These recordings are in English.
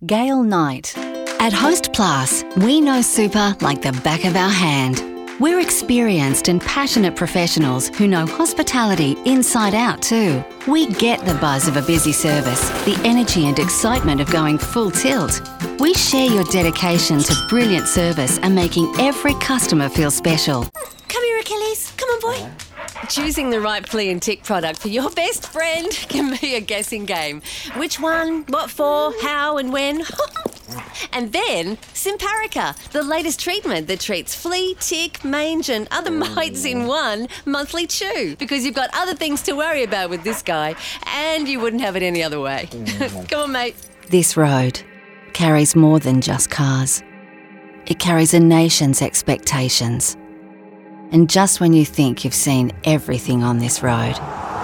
Gail Knight. At Host Plus, we know super like the back of our hand. We're experienced and passionate professionals who know hospitality inside out too. We get the buzz of a busy service, the energy and excitement of going full tilt. We share your dedication to brilliant service and making every customer feel special. Come here, Achilles. Come on, boy. Choosing the right flea and tick product for your best friend can be a guessing game. Which one, what for, how and when. And then Simparica, the latest treatment that treats flea, tick, mange and other mites in one monthly chew. Because you've got other things to worry about with this guy and you wouldn't have it any other way. Come on, mate. This road carries more than just cars. It carries a nation's expectations. And just when you think you've seen everything on this road,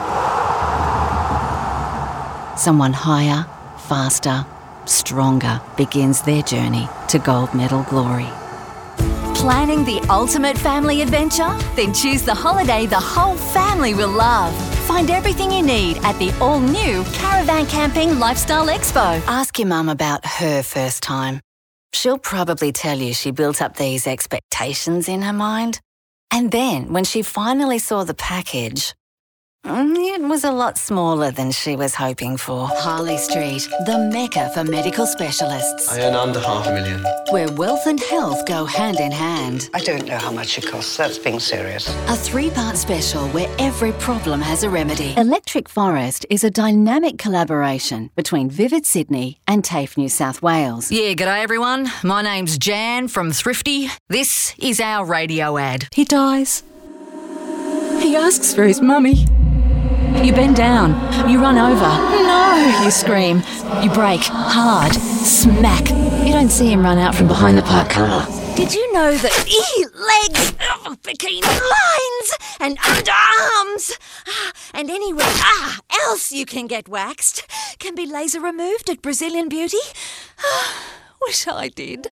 someone higher, faster, stronger begins their journey to gold medal glory. Planning the ultimate family adventure? Then choose the holiday the whole family will love. Find everything you need at the all-new Caravan Camping Lifestyle Expo. Ask your mum about her first time. She'll probably tell you she built up these expectations in her mind. And then, when she finally saw the package, it was a lot smaller than she was hoping for. Harley Street, the mecca for medical specialists. I earn under $500,000. Where wealth and health go hand in hand. I don't know how much it costs, that's being serious. A 3-part special where every problem has a remedy. Electric Forest is a dynamic collaboration between Vivid Sydney and TAFE New South Wales. Yeah, g'day everyone. My name's Jan from Thrifty. This is our radio ad. He dies. He asks for his mummy. You bend down. You run over. No! You scream. You brake. Hard. Smack. You don't see him run out from behind the parked car. Did you know that legs, bikini lines, and underarms, and anywhere else you can get waxed can be laser removed at Brazilian Beauty? Wish I did.